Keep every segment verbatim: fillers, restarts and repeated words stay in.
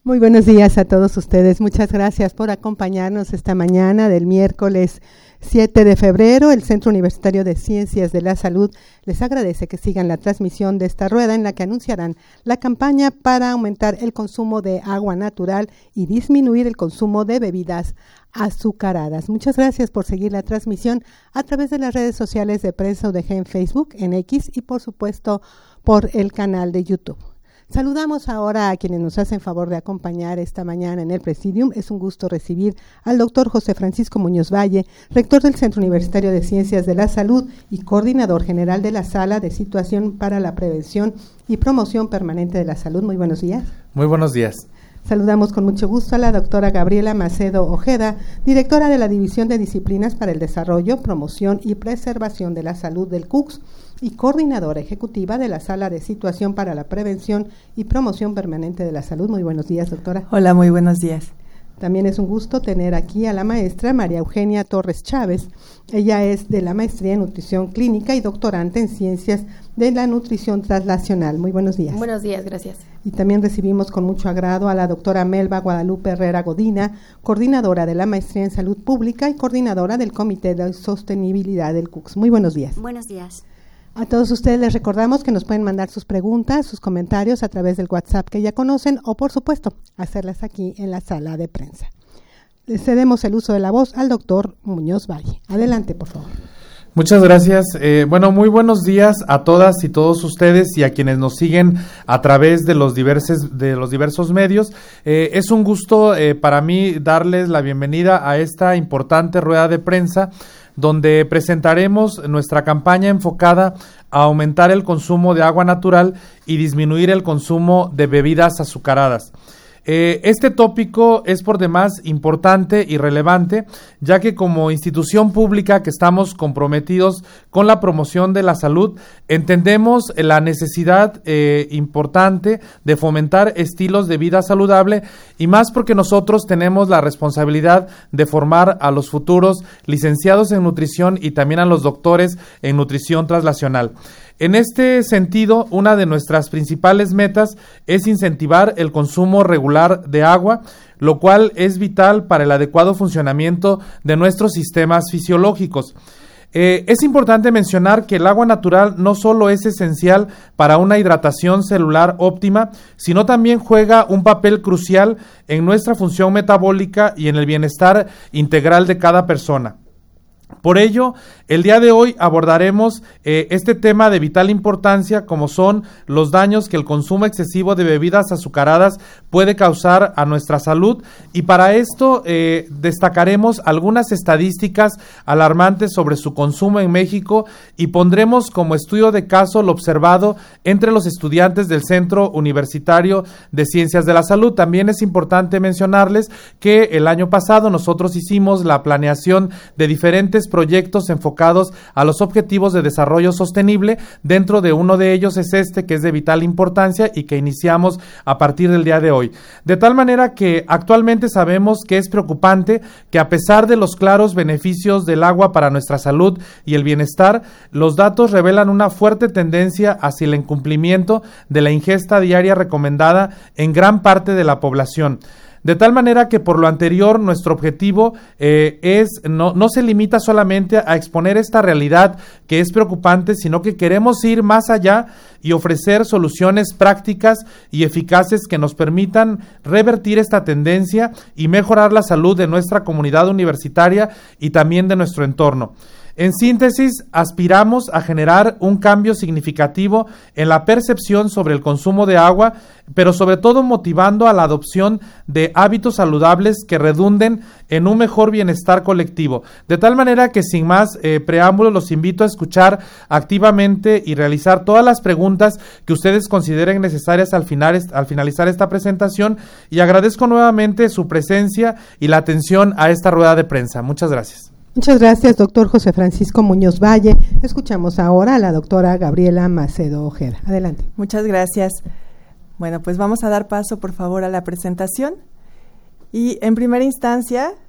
Muy buenos días a todos ustedes. Muchas gracias por acompañarnos esta mañana del miércoles siete de febrero. El Centro Universitario de Ciencias de la Salud les agradece que sigan la transmisión de esta rueda en la que anunciarán la campaña para aumentar el consumo de agua natural y disminuir el consumo de bebidas azucaradas. Muchas gracias por seguir la transmisión a través de las redes sociales de Prensa U D G en Facebook, en X y por supuesto por el canal de YouTube. Saludamos ahora a quienes nos hacen favor de acompañar esta mañana en el Presidium. Es un gusto recibir al doctor José Francisco Muñoz Valle, rector del Centro Universitario de Ciencias de la Salud y coordinador general de la Sala de Situación para la Prevención y Promoción Permanente de la Salud. Muy buenos días. Muy buenos días. Saludamos con mucho gusto a la doctora Gabriela Macedo Ojeda, directora de la División de Disciplinas para el Desarrollo, Promoción y Preservación de la Salud del C U C S y coordinadora ejecutiva de la Sala de Situación para la Prevención y Promoción Permanente de la Salud. Muy buenos días, doctora. Hola, muy buenos días. También es un gusto tener aquí a la maestra María Eugenia Torres Chávez. Ella es de la Maestría en Nutrición Clínica y doctorante en Ciencias de la Nutrición Translacional. Muy buenos días. Buenos días, gracias. Y también recibimos con mucho agrado a la doctora Melba Guadalupe Herrera Godina, coordinadora de la Maestría en Salud Pública y coordinadora del Comité de Sostenibilidad del C U C S. Muy buenos días. Buenos días. A todos ustedes les recordamos que nos pueden mandar sus preguntas, sus comentarios a través del WhatsApp que ya conocen o, por supuesto, hacerlas aquí en la sala de prensa. Le cedemos el uso de la voz al doctor Muñoz Valle. Adelante, por favor. Muchas gracias. Eh, bueno, muy buenos días a todas y todos ustedes y a quienes nos siguen a través de los diversos, de los diversos medios. Eh, es un gusto eh, para mí darles la bienvenida a esta importante rueda de prensa donde presentaremos nuestra campaña enfocada a aumentar el consumo de agua natural y disminuir el consumo de bebidas azucaradas. Eh, este tópico es por demás importante y relevante, ya que como institución pública que estamos comprometidos con la promoción de la salud, entendemos la necesidad eh, importante de fomentar estilos de vida saludable y más porque nosotros tenemos la responsabilidad de formar a los futuros licenciados en nutrición y también a los doctores en nutrición translacional. En este sentido, una de nuestras principales metas es incentivar el consumo regular de agua, lo cual es vital para el adecuado funcionamiento de nuestros sistemas fisiológicos. Eh, es importante mencionar que el agua natural no solo es esencial para una hidratación celular óptima, sino también juega un papel crucial en nuestra función metabólica y en el bienestar integral de cada persona. Por ello, el día de hoy abordaremos eh, este tema de vital importancia, como son los daños que el consumo excesivo de bebidas azucaradas puede causar a nuestra salud, y para esto eh, destacaremos algunas estadísticas alarmantes sobre su consumo en México y pondremos como estudio de caso lo observado entre los estudiantes del Centro Universitario de Ciencias de la Salud. También es importante mencionarles que el año pasado nosotros hicimos la planeación de diferentes proyectos enfocados a los objetivos de desarrollo sostenible. Dentro de uno de ellos es este, que es de vital importancia y que iniciamos a partir del día de hoy. De tal manera que actualmente sabemos que es preocupante que, a pesar de los claros beneficios del agua para nuestra salud y el bienestar, los datos revelan una fuerte tendencia hacia el incumplimiento de la ingesta diaria recomendada en gran parte de la población. De tal manera que, por lo anterior, nuestro objetivo eh, es no, no se limita solamente a exponer esta realidad que es preocupante, sino que queremos ir más allá y ofrecer soluciones prácticas y eficaces que nos permitan revertir esta tendencia y mejorar la salud de nuestra comunidad universitaria y también de nuestro entorno. En síntesis, aspiramos a generar un cambio significativo en la percepción sobre el consumo de agua, pero sobre todo motivando a la adopción de hábitos saludables que redunden en un mejor bienestar colectivo. De tal manera que, sin más eh, preámbulos, los invito a escuchar activamente y realizar todas las preguntas que ustedes consideren necesarias al, final, al finalizar esta presentación, y agradezco nuevamente su presencia y la atención a esta rueda de prensa. Muchas gracias. Muchas gracias, doctor José Francisco Muñoz Valle. Escuchamos ahora a la doctora Gabriela Macedo Ojeda. Adelante. Muchas gracias. Bueno, pues vamos a dar paso, por favor, a la presentación. Y en primera instancia,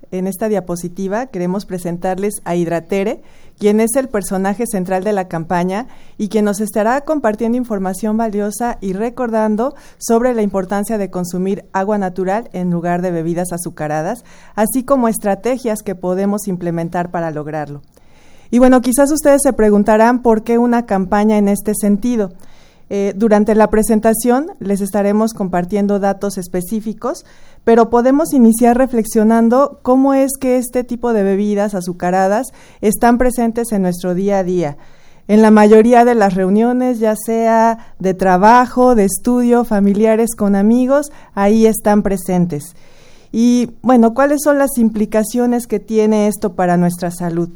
en esta diapositiva queremos presentarles a Hidratere, quien es el personaje central de la campaña y quien nos estará compartiendo información valiosa y recordando sobre la importancia de consumir agua natural en lugar de bebidas azucaradas, así como estrategias que podemos implementar para lograrlo. Y bueno, quizás ustedes se preguntarán por qué una campaña en este sentido. Eh, durante la presentación les estaremos compartiendo datos específicos, pero podemos iniciar reflexionando cómo es que este tipo de bebidas azucaradas están presentes en nuestro día a día. En la mayoría de las reuniones, ya sea de trabajo, de estudio, familiares con amigos, ahí están presentes. Y bueno, ¿cuáles son las implicaciones que tiene esto para nuestra salud?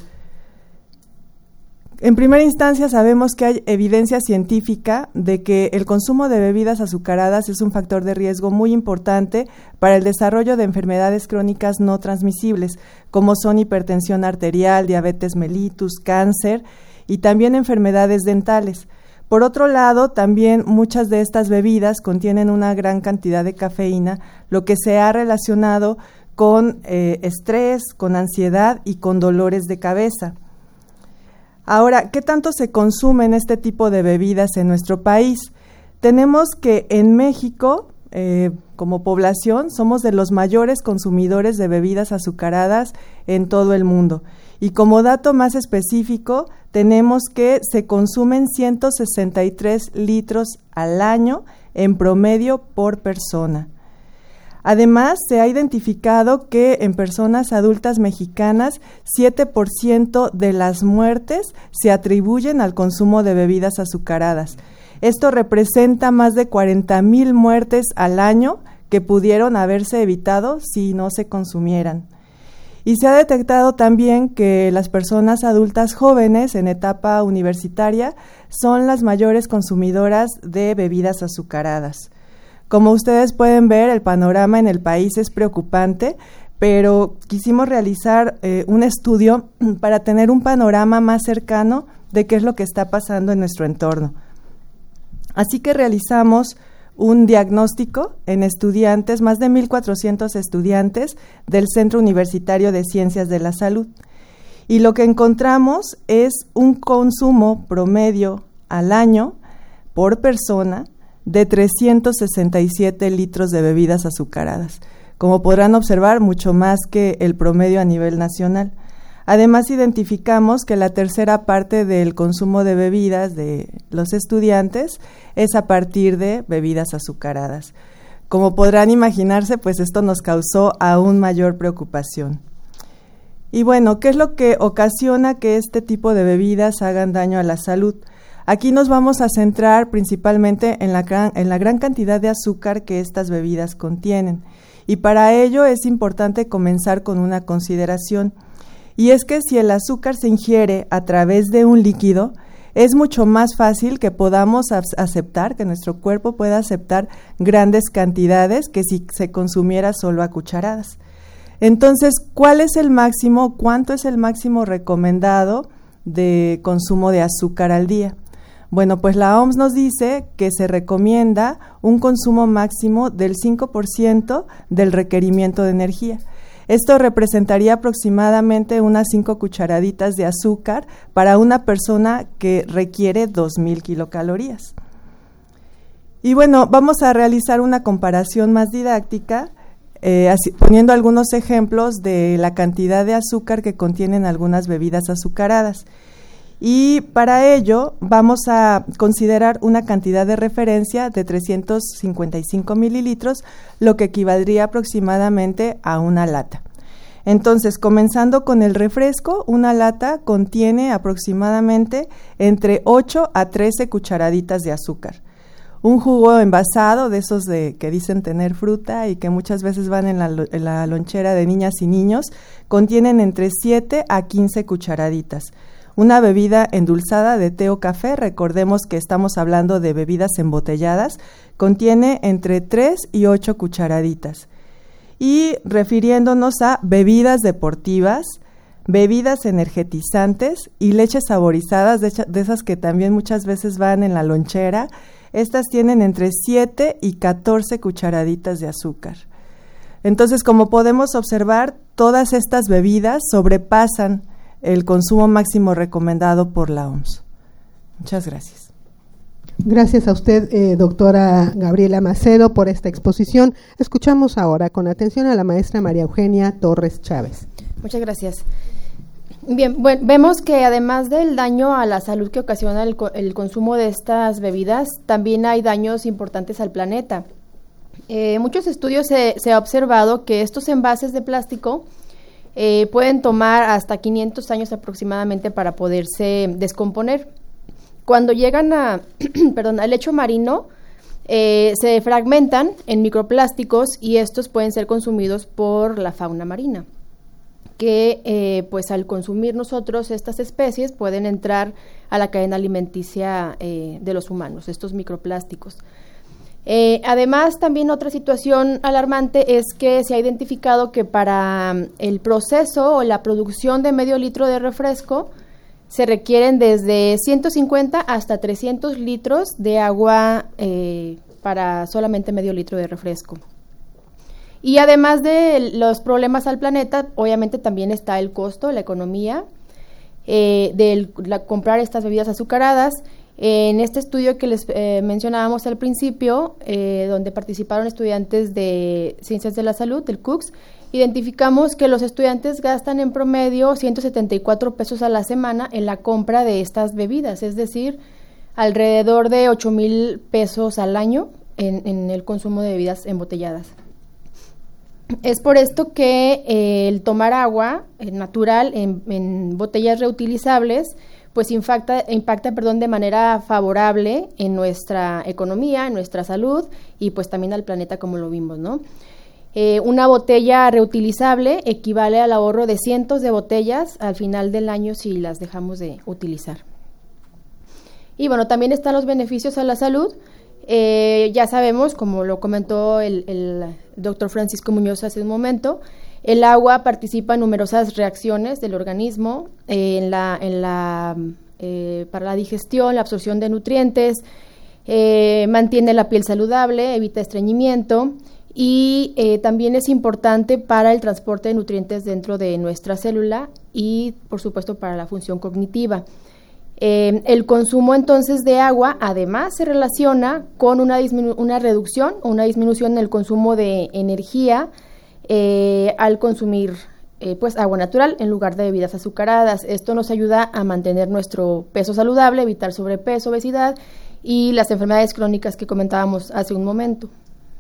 En primera instancia, sabemos que hay evidencia científica de que el consumo de bebidas azucaradas es un factor de riesgo muy importante para el desarrollo de enfermedades crónicas no transmisibles, como son hipertensión arterial, diabetes mellitus, cáncer y también enfermedades dentales. Por otro lado, también muchas de estas bebidas contienen una gran cantidad de cafeína, lo que se ha relacionado con eh, estrés, con ansiedad y con dolores de cabeza. Ahora, ¿qué tanto se consumen este tipo de bebidas en nuestro país? Tenemos que en México, eh, como población, somos de los mayores consumidores de bebidas azucaradas en todo el mundo. Y como dato más específico, tenemos que se consumen ciento sesenta y tres litros al año en promedio por persona. Además, se ha identificado que en personas adultas mexicanas, siete por ciento de las muertes se atribuyen al consumo de bebidas azucaradas. Esto representa más de cuarenta mil muertes al año que pudieron haberse evitado si no se consumieran. Y se ha detectado también que las personas adultas jóvenes en etapa universitaria son las mayores consumidoras de bebidas azucaradas. Como ustedes pueden ver, el panorama en el país es preocupante, pero quisimos realizar eh, un estudio para tener un panorama más cercano de qué es lo que está pasando en nuestro entorno. Así que realizamos un diagnóstico en estudiantes, más de mil cuatrocientos estudiantes del Centro Universitario de Ciencias de la Salud. Y lo que encontramos es un consumo promedio al año por persona de trescientos sesenta y siete litros de bebidas azucaradas. Como podrán observar, mucho más que el promedio a nivel nacional. Además, identificamos que la tercera parte del consumo de bebidas de los estudiantes es a partir de bebidas azucaradas. Como podrán imaginarse, pues esto nos causó aún mayor preocupación. Y bueno, ¿qué es lo que ocasiona que este tipo de bebidas hagan daño a la salud? Aquí nos vamos a centrar principalmente en la gran, en la gran cantidad de azúcar que estas bebidas contienen. Y para ello es importante comenzar con una consideración. Y es que si el azúcar se ingiere a través de un líquido, es mucho más fácil que podamos aceptar, que nuestro cuerpo pueda aceptar grandes cantidades que si se consumiera solo a cucharadas. Entonces, ¿cuál es el máximo, cuánto es el máximo recomendado de consumo de azúcar al día? Bueno, pues la O M S nos dice que se recomienda un consumo máximo del cinco por ciento del requerimiento de energía. Esto representaría aproximadamente unas cinco cucharaditas de azúcar para una persona que requiere dos mil kilocalorías. Y bueno, vamos a realizar una comparación más didáctica, eh, así, poniendo algunos ejemplos de la cantidad de azúcar que contienen algunas bebidas azucaradas. Y para ello vamos a considerar una cantidad de referencia de trescientos cincuenta y cinco mililitros, lo que equivaldría aproximadamente a una lata. Entonces, comenzando con el refresco, una lata contiene aproximadamente entre ocho a trece cucharaditas de azúcar. Un jugo envasado, de esos de que dicen tener fruta y que muchas veces van en la, en la lonchera de niñas y niños, contienen entre siete a quince cucharaditas. Una bebida endulzada de té o café, recordemos que estamos hablando de bebidas embotelladas, contiene entre tres y ocho cucharaditas. Y refiriéndonos a bebidas deportivas, bebidas energetizantes y leches saborizadas, de, de esas que también muchas veces van en la lonchera, estas tienen entre siete y catorce cucharaditas de azúcar. Entonces, como podemos observar, todas estas bebidas sobrepasan el consumo máximo recomendado por la O M S. Muchas gracias. Gracias a usted, eh, doctora Gabriela Macedo, por esta exposición. Escuchamos ahora con atención a la maestra María Eugenia Torres Chávez. Muchas gracias. Bien, bueno, vemos que además del daño a la salud que ocasiona el, el consumo de estas bebidas, también hay daños importantes al planeta. En eh, muchos estudios se, se ha observado que estos envases de plástico eh, pueden tomar hasta quinientos años aproximadamente para poderse descomponer. Cuando llegan a, perdón, al lecho marino, eh, se fragmentan en microplásticos y estos pueden ser consumidos por la fauna marina, que eh, pues al consumir nosotros estas especies pueden entrar a la cadena alimenticia eh, de los humanos, estos microplásticos. Eh, además, también otra situación alarmante es que se ha identificado que para el proceso o la producción de medio litro de refresco se requieren desde ciento cincuenta hasta trescientos litros de agua eh, para solamente medio litro de refresco. Y además de los problemas al planeta, obviamente también está el costo, la economía eh, de la, comprar estas bebidas azucaradas. En este estudio que les eh, mencionábamos al principio, eh, donde participaron estudiantes de Ciencias de la Salud, del C U C S, identificamos que los estudiantes gastan en promedio ciento setenta y cuatro pesos a la semana en la compra de estas bebidas, es decir, alrededor de ocho mil pesos al año en, en el consumo de bebidas embotelladas. Es por esto que eh, el tomar agua eh, natural en, en botellas reutilizables pues impacta, impacta perdón, de manera favorable en nuestra economía, en nuestra salud y pues también al planeta, como lo vimos, ¿no? Eh, una botella reutilizable equivale al ahorro de cientos de botellas al final del año si las dejamos de utilizar. Y bueno, también están los beneficios a la salud. Eh, ya sabemos, como lo comentó el, el doctor Francisco Muñoz hace un momento, el agua participa en numerosas reacciones del organismo eh, en la, en la, eh, para la digestión, la absorción de nutrientes, eh, mantiene la piel saludable, evita estreñimiento y eh, también es importante para el transporte de nutrientes dentro de nuestra célula y, por supuesto, para la función cognitiva. Eh, el consumo entonces de agua además se relaciona con una, disminu- una reducción o una disminución en el consumo de energía eh, al consumir eh, pues agua natural en lugar de bebidas azucaradas. Esto nos ayuda a mantener nuestro peso saludable, evitar sobrepeso, obesidad y las enfermedades crónicas que comentábamos hace un momento.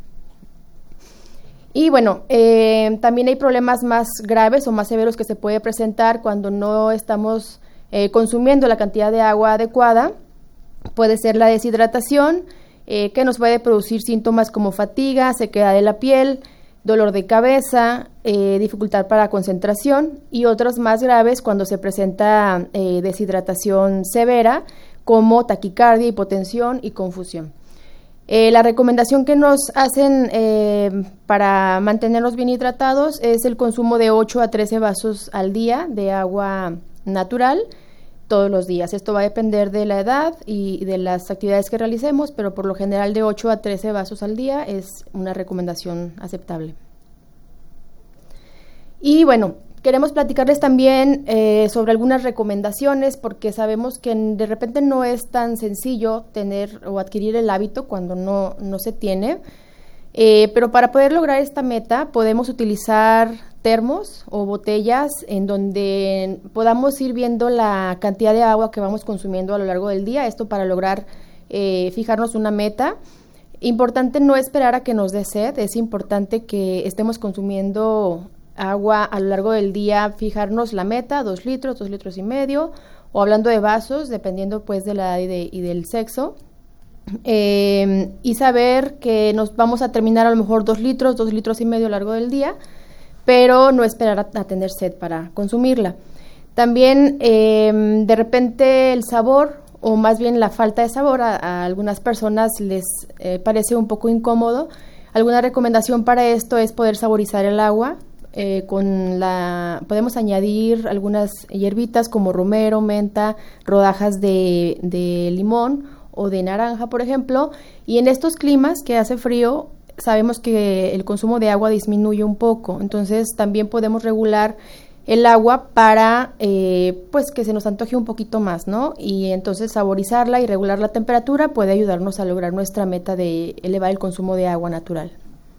Y bueno, eh, también hay problemas más graves o más severos que se puede presentar cuando no estamos eh, consumiendo la cantidad de agua adecuada. Puede ser la deshidratación, eh, que nos puede producir síntomas como fatiga, sequedad de la piel, dolor de cabeza, eh, dificultad para concentración y otros más graves cuando se presenta eh, deshidratación severa como taquicardia, hipotensión y confusión. Eh, la recomendación que nos hacen eh, para mantenernos bien hidratados es el consumo de ocho a trece vasos al día de agua natural todos los días. Esto va a depender de la edad y de las actividades que realicemos, pero por lo general de ocho a trece vasos al día es una recomendación aceptable. Y bueno, queremos platicarles también eh, sobre algunas recomendaciones porque sabemos que de repente no es tan sencillo tener o adquirir el hábito cuando no, no se tiene, eh, pero para poder lograr esta meta podemos utilizar termos o botellas en donde podamos ir viendo la cantidad de agua que vamos consumiendo a lo largo del día, esto para lograr eh, fijarnos una meta. Importante no esperar a que nos dé sed, es importante que estemos consumiendo agua a lo largo del día, fijarnos la meta, dos litros, dos litros y medio, o hablando de vasos, dependiendo pues de la edad y, de, y del sexo, eh, y saber que nos vamos a terminar a lo mejor dos litros, dos litros y medio a lo largo del día, pero no esperar a, a tener sed para consumirla. También eh, de repente el sabor, o más bien la falta de sabor, a, a algunas personas les eh, parece un poco incómodo. Alguna recomendación para esto es poder saborizar el agua. Eh, con la podemos añadir algunas hierbitas como romero, menta, rodajas de, de limón o de naranja, por ejemplo, y en estos climas que hace frío sabemos que el consumo de agua disminuye un poco, entonces también podemos regular el agua para eh, pues que se nos antoje un poquito más, ¿no? Y entonces saborizarla y regular la temperatura puede ayudarnos a lograr nuestra meta de elevar el consumo de agua natural.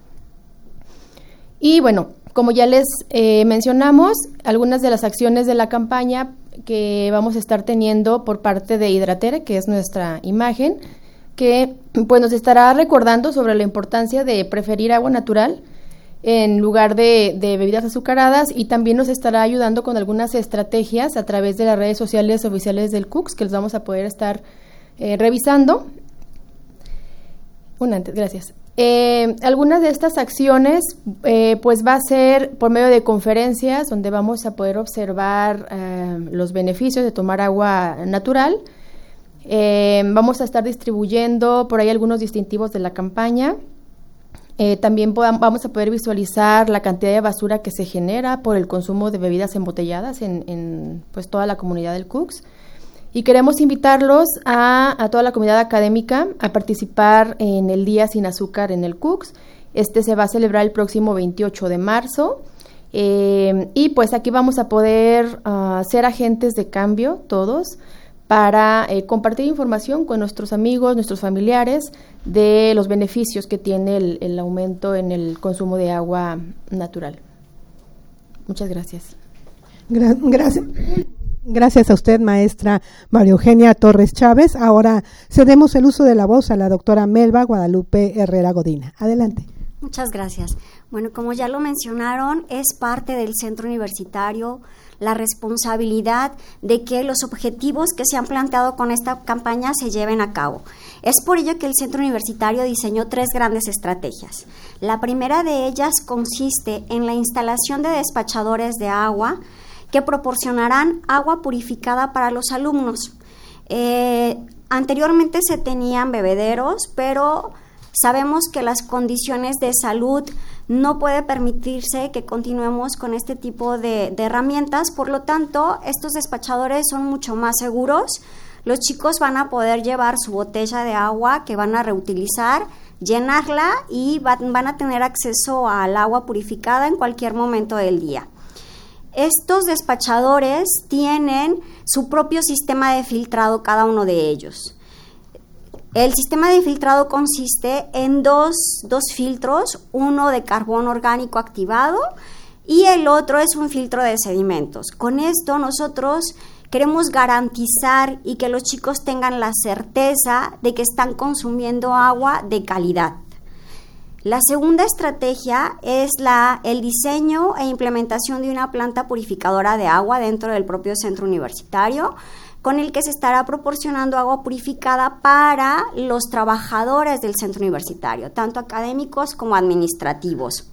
Y bueno, como ya les eh, mencionamos, algunas de las acciones de la campaña que vamos a estar teniendo por parte de Hidratere, que es nuestra imagen, que pues nos estará recordando sobre la importancia de preferir agua natural en lugar de, de bebidas azucaradas, y también nos estará ayudando con algunas estrategias a través de las redes sociales oficiales del C U C S, que les vamos a poder estar eh, revisando. Una antes, gracias. Eh, algunas de estas acciones eh, pues va a ser por medio de conferencias donde vamos a poder observar eh, los beneficios de tomar agua natural. Eh, vamos a estar distribuyendo por ahí algunos distintivos de la campaña. Eh, también podam- vamos a poder visualizar la cantidad de basura que se genera por el consumo de bebidas embotelladas en, en pues toda la comunidad del C U C S. Y queremos invitarlos a, a toda la comunidad académica a participar en el Día Sin Azúcar en el C U C S. Este se va a celebrar el próximo veintiocho de marzo. Eh, y pues aquí vamos a poder uh, ser agentes de cambio todos, para eh, compartir información con nuestros amigos, nuestros familiares, de los beneficios que tiene el, el aumento en el consumo de agua natural. Muchas gracias. Gra- gracias. Gracias a usted, maestra María Eugenia Torres Chávez. Ahora cedemos el uso de la voz a la doctora Melba Guadalupe Herrera Godina. Adelante. Muchas gracias. Bueno, como ya lo mencionaron, es parte del centro universitario la responsabilidad de que los objetivos que se han planteado con esta campaña se lleven a cabo. Es por ello que el centro universitario diseñó tres grandes estrategias. La primera de ellas consiste en la instalación de despachadores de agua que proporcionarán agua purificada para los alumnos. Eh, anteriormente se tenían bebederos, pero sabemos que las condiciones de salud no puede permitirse que continuemos con este tipo de, de herramientas, por lo tanto, estos despachadores son mucho más seguros. Los chicos van a poder llevar su botella de agua que van a reutilizar, llenarla y van, van a tener acceso al agua purificada en cualquier momento del día. Estos despachadores tienen su propio sistema de filtrado cada uno de ellos. El sistema de filtrado consiste en dos, dos filtros, uno de carbón orgánico activado y el otro es un filtro de sedimentos. Con esto nosotros queremos garantizar y que los chicos tengan la certeza de que están consumiendo agua de calidad. La segunda estrategia es la, el diseño e implementación de una planta purificadora de agua dentro del propio centro universitario, con el que se estará proporcionando agua purificada para los trabajadores del centro universitario, tanto académicos como administrativos.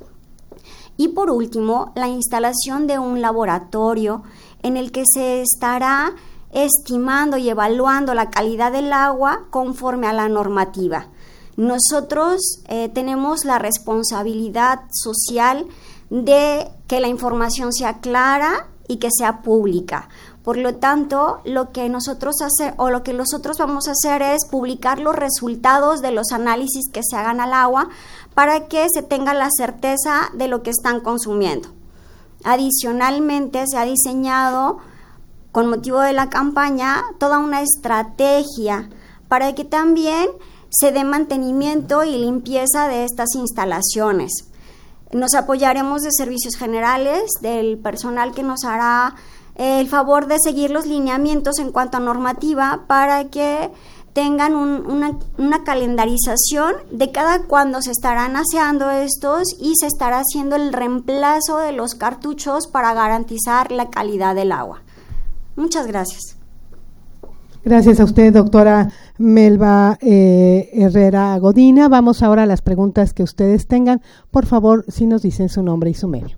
Y por último, la instalación de un laboratorio en el que se estará estimando y evaluando la calidad del agua conforme a la normativa. Nosotros eh, tenemos la responsabilidad social de que la información sea clara y que sea pública. Por lo tanto, lo que nosotros hace, o lo que nosotros vamos a hacer es publicar los resultados de los análisis que se hagan al agua para que se tenga la certeza de lo que están consumiendo. Adicionalmente, se ha diseñado, con motivo de la campaña, toda una estrategia para que también se dé mantenimiento y limpieza de estas instalaciones. Nos apoyaremos de servicios generales, del personal que nos hará el favor de seguir los lineamientos en cuanto a normativa para que tengan un, una, una calendarización de cada cuándo se estarán aseando estos y se estará haciendo el reemplazo de los cartuchos para garantizar la calidad del agua. Muchas gracias. Gracias a usted, doctora Melba eh, Herrera Godina. Vamos ahora a las preguntas que ustedes tengan. Por favor, si nos dicen su nombre y su medio.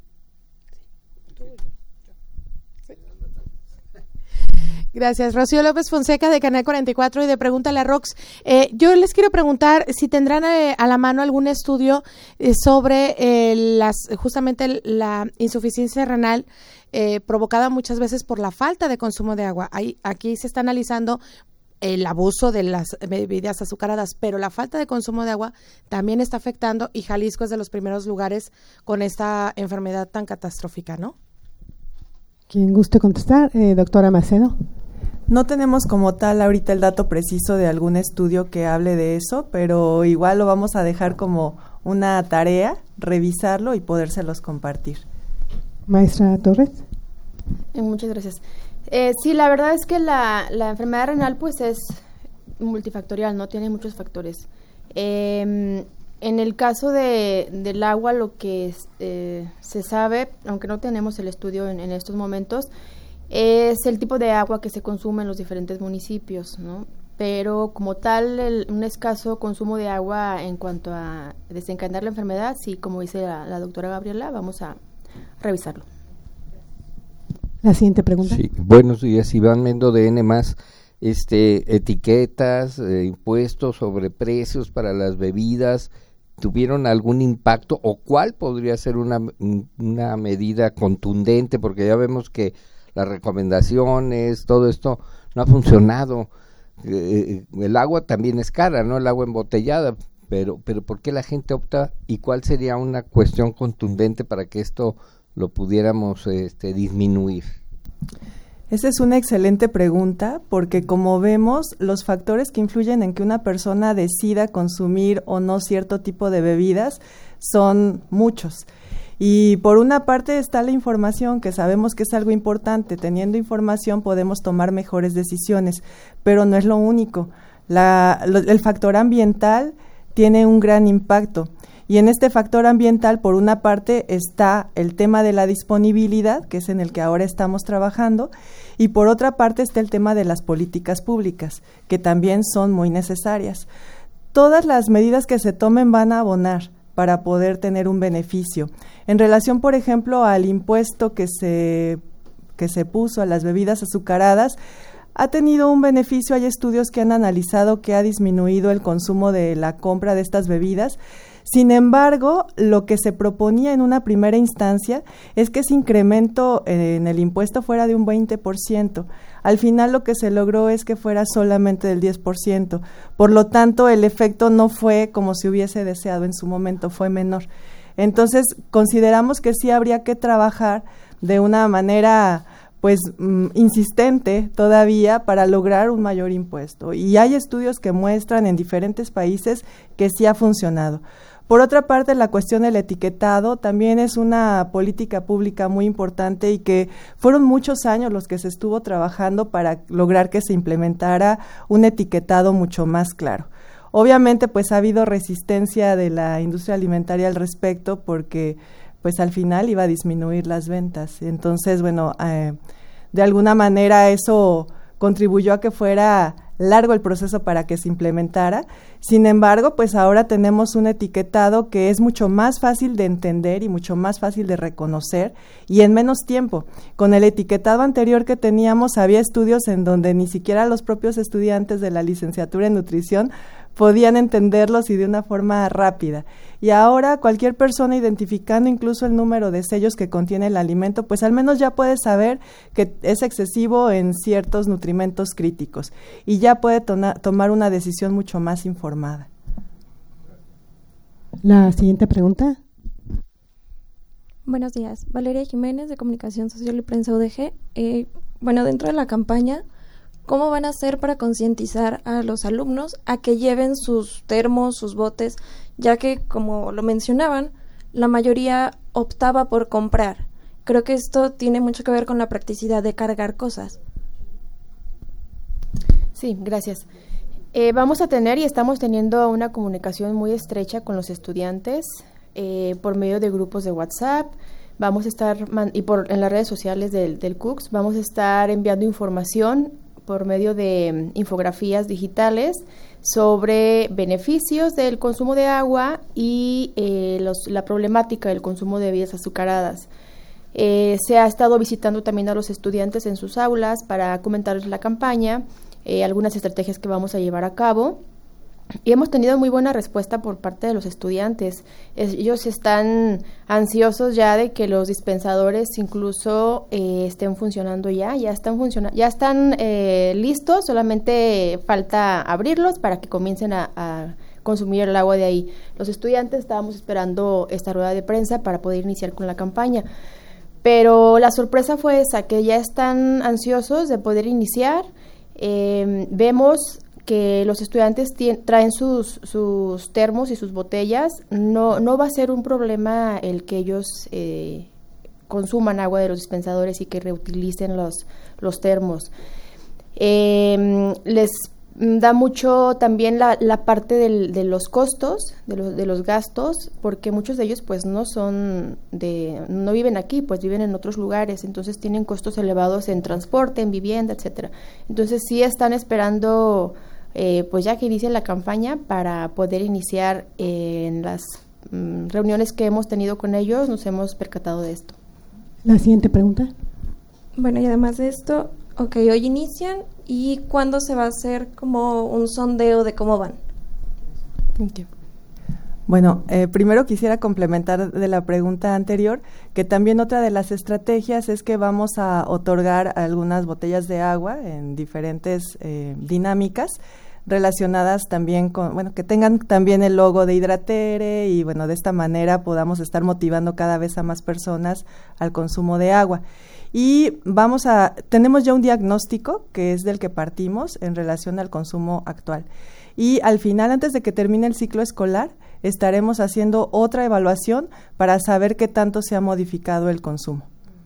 Gracias. Rocío López Fonseca, de Canal cuarenta y cuatro y de Pregúntale a Rox. Eh, yo les quiero preguntar si tendrán eh, a la mano algún estudio eh, sobre eh, las justamente la insuficiencia renal eh, provocada muchas veces por la falta de consumo de agua. Ahí, aquí se está analizando el abuso de las bebidas azucaradas, pero la falta de consumo de agua también está afectando, y Jalisco es de los primeros lugares con esta enfermedad tan catastrófica, ¿no? ¿Quién guste contestar? Eh, doctora Macedo. No tenemos como tal ahorita el dato preciso de algún estudio que hable de eso, pero igual lo vamos a dejar como una tarea, revisarlo y podérselos compartir. Maestra Torres. Eh, muchas gracias. Eh, sí, la verdad es que la, la enfermedad renal pues es multifactorial, ¿no? Tiene muchos factores. Eh, en el caso de, del agua, lo que eh, se sabe, aunque no tenemos el estudio en, en estos momentos, es el tipo de agua que se consume en los diferentes municipios, ¿no? Pero como tal, el, un escaso consumo de agua en cuanto a desencadenar la enfermedad, sí, como dice la, la doctora Gabriela, vamos a revisarlo. La siguiente pregunta. Sí, buenos días, Iván Mendo de N más. Este, etiquetas, eh, impuestos sobre precios para las bebidas, ¿tuvieron algún impacto o cuál podría ser una, una medida contundente? Porque ya vemos que las recomendaciones, todo esto no ha funcionado. Eh, el agua también es cara, ¿no? El agua embotellada, pero, pero ¿por qué la gente opta y cuál sería una cuestión contundente para que esto lo pudiéramos este, disminuir? Esa es una excelente pregunta, porque como vemos, los factores que influyen en que una persona decida consumir o no cierto tipo de bebidas son muchos. Y por una parte está la información, que sabemos que es algo importante. Teniendo información podemos tomar mejores decisiones, pero no es lo único. La, lo, el factor ambiental tiene un gran impacto. Y en este factor ambiental, por una parte, está el tema de la disponibilidad, que es en el que ahora estamos trabajando, y por otra parte está el tema de las políticas públicas, que también son muy necesarias. Todas las medidas que se tomen van a abonar para poder tener un beneficio. En relación, por ejemplo, al impuesto que se, que se puso a las bebidas azucaradas, ha tenido un beneficio. Hay estudios que han analizado que ha disminuido el consumo de la compra de estas bebidas. Sin embargo, lo que se proponía en una primera instancia es que ese incremento en el impuesto fuera de un veinte por ciento. Al final lo que se logró es que fuera solamente del diez por ciento. Por lo tanto, el efecto no fue como se hubiese deseado en su momento, fue menor. Entonces, consideramos que sí habría que trabajar de una manera pues mm, insistente todavía para lograr un mayor impuesto. Y hay estudios que muestran en diferentes países que sí ha funcionado. Por otra parte, la cuestión del etiquetado también es una política pública muy importante y que fueron muchos años los que se estuvo trabajando para lograr que se implementara un etiquetado mucho más claro. Obviamente, pues ha habido resistencia de la industria alimentaria al respecto porque pues al final iba a disminuir las ventas. Entonces, bueno, eh, de alguna manera eso contribuyó a que fuera largo el proceso para que se implementara. Sin embargo, pues ahora tenemos un etiquetado que es mucho más fácil de entender y mucho más fácil de reconocer y en menos tiempo. Con el etiquetado anterior que teníamos, había estudios en donde ni siquiera los propios estudiantes de la licenciatura en nutrición podían entenderlos y de una forma rápida. Y ahora cualquier persona identificando incluso el número de sellos que contiene el alimento, pues al menos ya puede saber que es excesivo en ciertos nutrimentos críticos y ya puede to- tomar una decisión mucho más informada. La siguiente pregunta. Buenos días, Valeria Jiménez de Comunicación Social y Prensa U D G. Eh, bueno, dentro de la campaña, ¿cómo van a hacer para concientizar a los alumnos a que lleven sus termos, sus botes, ya que, como lo mencionaban, la mayoría optaba por comprar? Creo que esto tiene mucho que ver con la practicidad de cargar cosas. Sí, gracias. Eh, vamos a tener y estamos teniendo una comunicación muy estrecha con los estudiantes eh, por medio de grupos de WhatsApp. Vamos a estar, man- y por en las redes sociales del, del C U C S, vamos a estar enviando información por medio de um, infografías digitales sobre beneficios del consumo de agua y eh, los, la problemática del consumo de bebidas azucaradas. Eh, se ha estado visitando también a los estudiantes en sus aulas para comentarles la campaña, eh, algunas estrategias que vamos a llevar a cabo y hemos tenido muy buena respuesta por parte de los estudiantes. Es, ellos están ansiosos ya de que los dispensadores incluso eh, estén funcionando ya, ya están funcionando, ya están eh, listos, solamente falta abrirlos para que comiencen a, a consumir el agua de ahí. Los estudiantes estábamos esperando esta rueda de prensa para poder iniciar con la campaña, pero la sorpresa fue esa, que ya están ansiosos de poder iniciar. Eh, vemos que los estudiantes tien, traen sus, sus termos y sus botellas. No, no va a ser un problema el que ellos eh, consuman agua de los dispensadores y que reutilicen los, los termos. Eh, les da mucho también la, la parte del, de los costos, de los, de los gastos, porque muchos de ellos pues no son de, no viven aquí, pues viven en otros lugares, entonces tienen costos elevados en transporte, en vivienda, etcétera. Entonces sí están esperando eh, pues ya que inicie la campaña para poder iniciar eh, en las mm, reuniones que hemos tenido con ellos, nos hemos percatado de esto. La siguiente pregunta. Bueno, y además de esto, ok, hoy inician, ¿y cuándo se va a hacer como un sondeo de cómo van? Okay. Bueno, eh, primero quisiera complementar de la pregunta anterior, que también otra de las estrategias es que vamos a otorgar algunas botellas de agua en diferentes eh, dinámicas relacionadas también con, bueno, que tengan también el logo de Hidratere y bueno, de esta manera podamos estar motivando cada vez a más personas al consumo de agua. Y vamos a, tenemos ya un diagnóstico que es del que partimos en relación al consumo actual. Y al final, antes de que termine el ciclo escolar, estaremos haciendo otra evaluación para saber qué tanto se ha modificado el consumo.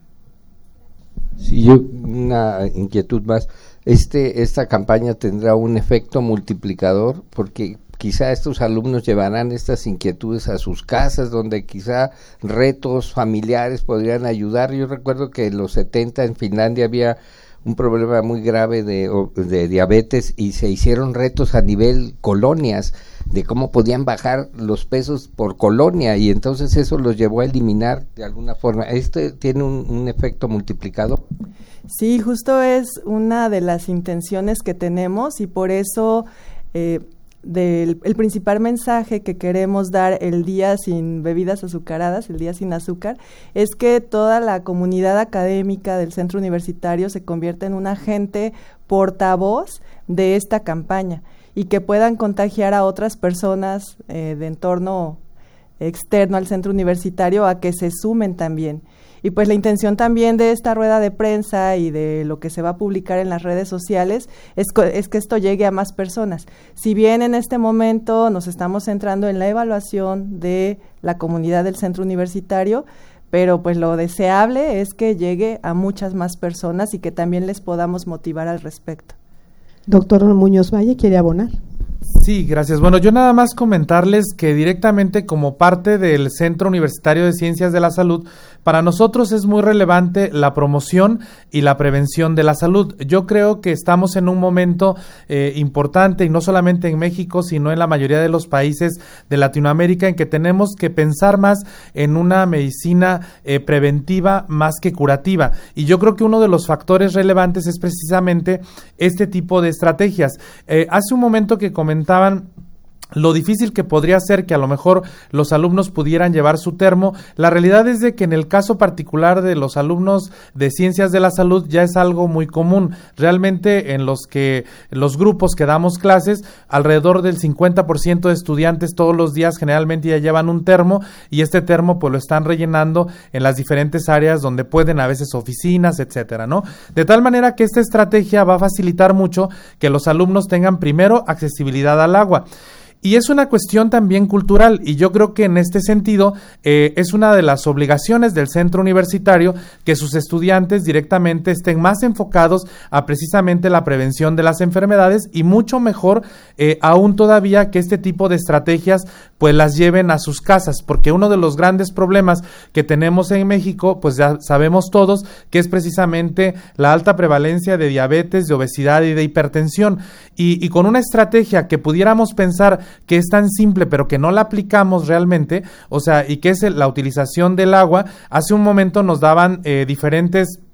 Sí, yo una inquietud más. Este, esta campaña tendrá un efecto multiplicador porque quizá estos alumnos llevarán estas inquietudes a sus casas, donde quizá retos familiares podrían ayudar. Yo recuerdo que en los setenta en Finlandia había un problema muy grave de, de diabetes y se hicieron retos a nivel colonias de cómo podían bajar los pesos por colonia y entonces eso los llevó a eliminar de alguna forma. ¿Este tiene un, un efecto multiplicador? Sí, justo es una de las intenciones que tenemos y por eso eh, del, el principal mensaje que queremos dar el día sin bebidas azucaradas, el día sin azúcar, es que toda la comunidad académica del centro universitario se convierta en un agente portavoz de esta campaña y que puedan contagiar a otras personas eh, de entorno externo al centro universitario a que se sumen también. Y pues la intención también de esta rueda de prensa y de lo que se va a publicar en las redes sociales es, es que esto llegue a más personas. Si bien en este momento nos estamos centrando en la evaluación de la comunidad del centro universitario, pero pues lo deseable es que llegue a muchas más personas y que también les podamos motivar al respecto. Doctor Muñoz Valle, ¿quiere abonar? Sí, gracias. Bueno, yo nada más comentarles que directamente como parte del Centro Universitario de Ciencias de la Salud, para nosotros es muy relevante la promoción y la prevención de la salud. Yo creo que estamos en un momento eh, importante, y no solamente en México, sino en la mayoría de los países de Latinoamérica, en que tenemos que pensar más en una medicina eh, preventiva más que curativa. Y yo creo que uno de los factores relevantes es precisamente este tipo de estrategias. Eh, hace un momento que comentaban lo difícil que podría ser que a lo mejor los alumnos pudieran llevar su termo. La realidad es de que en el caso particular de los alumnos de Ciencias de la Salud ya es algo muy común. Realmente en los que los grupos que damos clases, alrededor del cincuenta por ciento de estudiantes todos los días generalmente ya llevan un termo y este termo pues lo están rellenando en las diferentes áreas donde pueden, a veces oficinas, etcétera, ¿no? De tal manera que esta estrategia va a facilitar mucho que los alumnos tengan primero accesibilidad al agua. Y es una cuestión también cultural, y yo creo que en este sentido eh, es una de las obligaciones del centro universitario que sus estudiantes directamente estén más enfocados a precisamente la prevención de las enfermedades y mucho mejor eh, aún todavía que este tipo de estrategias pues las lleven a sus casas, porque uno de los grandes problemas que tenemos en México, pues ya sabemos todos que es precisamente la alta prevalencia de diabetes, de obesidad y de hipertensión, y, y con una estrategia que pudiéramos pensar que es tan simple pero que no la aplicamos realmente, o sea, y que es el, la utilización del agua. Hace un momento nos daban eh, diferentes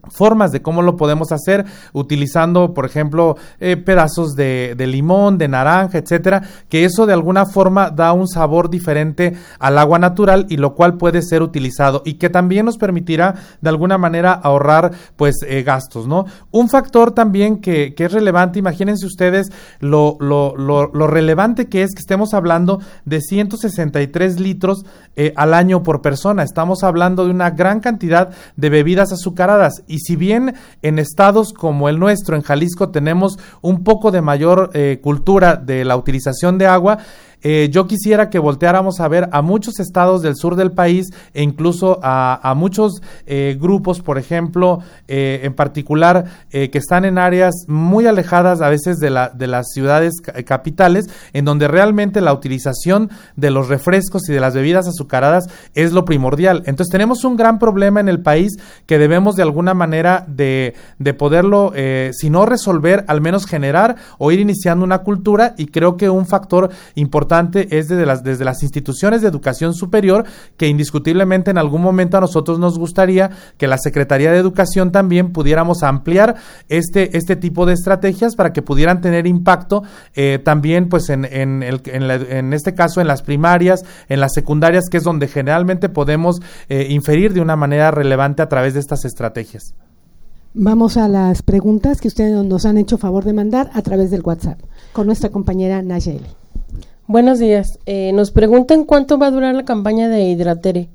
formas de cómo lo podemos hacer, utilizando, por ejemplo, eh, pedazos de, de limón, de naranja, etcétera, que eso de alguna forma da un sabor diferente al agua natural y lo cual puede ser utilizado y que también nos permitirá de alguna manera ahorrar pues eh, gastos, ¿no? Un factor también que, que es relevante, imagínense ustedes lo, lo, lo, lo relevante que es que estemos hablando de ciento sesenta y tres litros eh, al año por persona, estamos hablando de una gran cantidad de bebidas azucaradas. Y si bien en estados como el nuestro, en Jalisco, tenemos un poco de mayor eh, cultura de la utilización de agua, eh, yo quisiera que volteáramos a ver a muchos estados del sur del país e incluso a, a muchos eh, grupos, por ejemplo, eh, en particular, eh, que están en áreas muy alejadas a veces de, la, de las ciudades capitales, en donde realmente la utilización de los refrescos y de las bebidas azucaradas es lo primordial. Entonces tenemos un gran problema en el país que debemos de alguna manera de, de poderlo, eh, si no resolver, al menos generar o ir iniciando una cultura, y creo que un factor importante es desde las, desde las instituciones de educación superior, que indiscutiblemente en algún momento a nosotros nos gustaría que la Secretaría de Educación también pudiéramos ampliar este, este tipo de estrategias para que pudieran tener impacto eh, también pues en, en, el, en, la, en este caso en las primarias, en las secundarias, que es donde generalmente podemos eh, inferir de una manera relevante a través de estas estrategias. Vamos a las preguntas que ustedes nos han hecho favor de mandar a través del WhatsApp con nuestra compañera Nayeli. Buenos días. Eh, nos preguntan cuánto va a durar la campaña de Hidratere.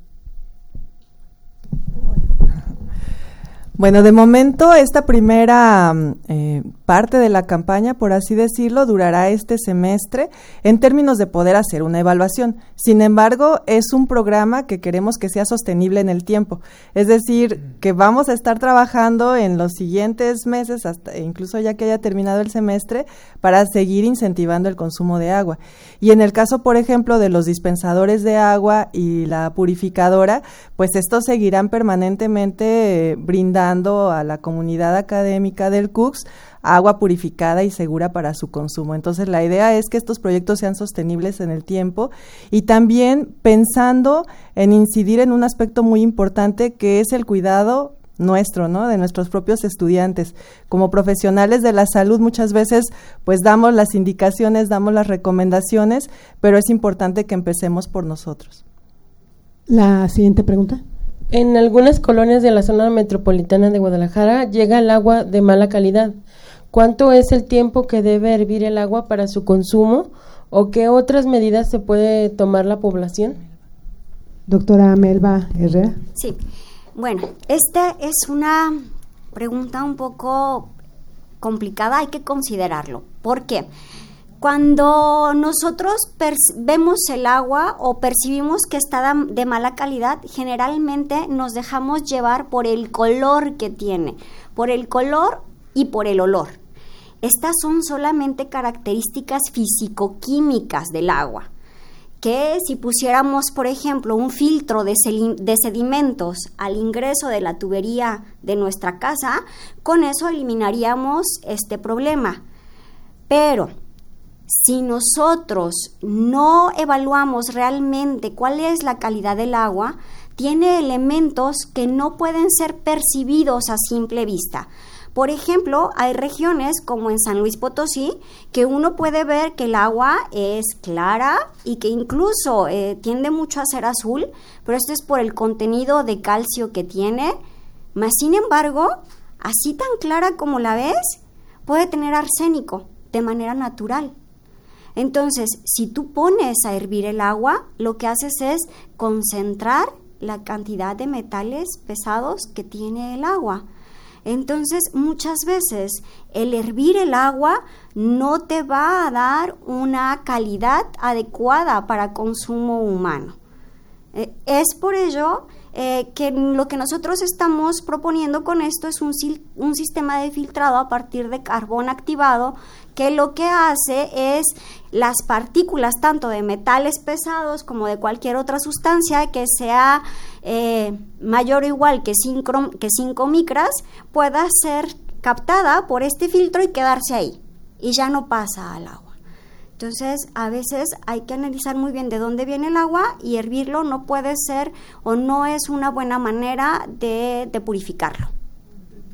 Bueno, de momento esta primera eh, parte de la campaña, por así decirlo, durará este semestre en términos de poder hacer una evaluación. Sin embargo, es un programa que queremos que sea sostenible en el tiempo. Es decir, que vamos a estar trabajando en los siguientes meses, hasta incluso ya que haya terminado el semestre, para seguir incentivando el consumo de agua. Y en el caso, por ejemplo, de los dispensadores de agua y la purificadora, pues estos seguirán permanentemente eh, brindando a la comunidad académica del C U C S agua purificada y segura para su consumo. Entonces, la idea es que estos proyectos sean sostenibles en el tiempo y también pensando en incidir en un aspecto muy importante, que es el cuidado nuestro, ¿no?, de nuestros propios estudiantes. Como profesionales de la salud, muchas veces pues damos las indicaciones, damos las recomendaciones, pero es importante que empecemos por nosotros. La siguiente pregunta. En algunas colonias de la zona metropolitana de Guadalajara llega el agua de mala calidad. ¿Cuánto es el tiempo que debe hervir el agua para su consumo o qué otras medidas se puede tomar la población? Doctora Melba Herrera. Sí, bueno, esta es una pregunta un poco complicada, hay que considerarlo. ¿Por qué? Cuando nosotros vemos el agua o percibimos que está de mala calidad, generalmente nos dejamos llevar por el color que tiene, por el color y por el olor. Estas son solamente características físico-químicas del agua, que si pusiéramos, por ejemplo, un filtro de, de sedimentos al ingreso de la tubería de nuestra casa, con eso eliminaríamos este problema. Pero si nosotros no evaluamos realmente cuál es la calidad del agua, tiene elementos que no pueden ser percibidos a simple vista. Por ejemplo, hay regiones como en San Luis Potosí que uno puede ver que el agua es clara y que incluso eh, tiende mucho a ser azul, pero esto es por el contenido de calcio que tiene. Mas, sin embargo, así tan clara como la ves, puede tener arsénico de manera natural. Entonces, si tú pones a hervir el agua, lo que haces es concentrar la cantidad de metales pesados que tiene el agua. Entonces, muchas veces el hervir el agua no te va a dar una calidad adecuada para consumo humano. Eh, es por ello eh, que lo que nosotros estamos proponiendo con esto es un, un sistema de filtrado a partir de carbón activado, que lo que hace es las partículas tanto de metales pesados como de cualquier otra sustancia que sea eh, mayor o igual que cinco, que cinco micras pueda ser captada por este filtro y quedarse ahí y ya no pasa al agua. Entonces, a veces hay que analizar muy bien de dónde viene el agua y hervirlo no puede ser o no es una buena manera de, de purificarlo.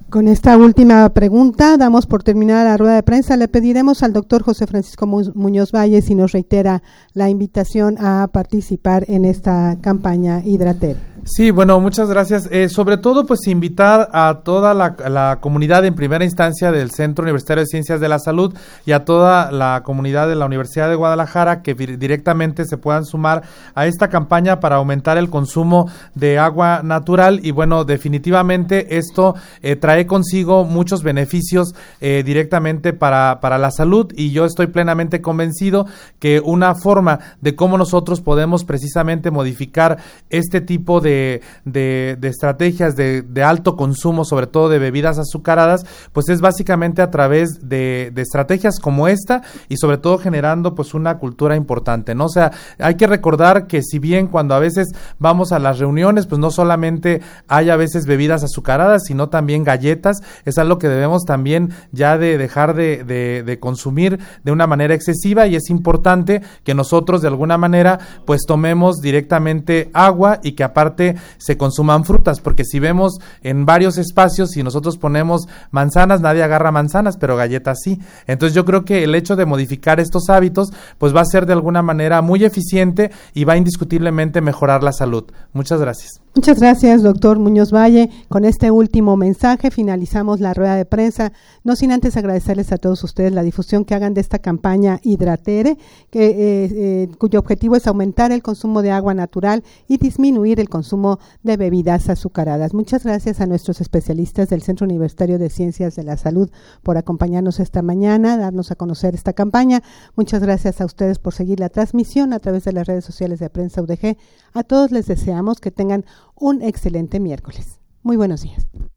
Con esta última pregunta damos por terminada la rueda de prensa. Le pediremos al doctor José Francisco Muñoz Valle si nos reitera la invitación a participar en esta campaña Hidrater. Sí, bueno, muchas gracias. Eh, sobre todo, pues invitar a toda la, la comunidad en primera instancia del Centro Universitario de Ciencias de la Salud y a toda la comunidad de la Universidad de Guadalajara que vir- directamente se puedan sumar a esta campaña para aumentar el consumo de agua natural. Y bueno, definitivamente esto eh, trae consigo muchos beneficios eh, directamente para, para la salud, y yo estoy plenamente convencido que una forma de cómo nosotros podemos precisamente modificar este tipo de De, de, de estrategias de, de alto consumo, sobre todo de bebidas azucaradas, pues es básicamente a través de, de estrategias como esta, y sobre todo generando pues una cultura importante, ¿no? O sea, hay que recordar que si bien cuando a veces vamos a las reuniones, pues no solamente hay a veces bebidas azucaradas, sino también galletas, es algo que debemos también ya de dejar de, de, de consumir de una manera excesiva, y es importante que nosotros de alguna manera pues tomemos directamente agua y que aparte se consuman frutas, porque si vemos en varios espacios, si nosotros ponemos manzanas, nadie agarra manzanas, pero galletas sí. Entonces yo creo que el hecho de modificar estos hábitos pues va a ser de alguna manera muy eficiente y va a indiscutiblemente mejorar la salud. Muchas gracias. Muchas gracias, doctor Muñoz Valle. Con este último mensaje finalizamos la rueda de prensa, no sin antes agradecerles a todos ustedes la difusión que hagan de esta campaña Hidratere, que, eh, eh, cuyo objetivo es aumentar el consumo de agua natural y disminuir el consumo de bebidas azucaradas. Muchas gracias a nuestros especialistas del Centro Universitario de Ciencias de la Salud por acompañarnos esta mañana, darnos a conocer esta campaña. Muchas gracias a ustedes por seguir la transmisión a través de las redes sociales de Prensa U D G. A todos les deseamos que tengan un excelente miércoles. Muy buenos días.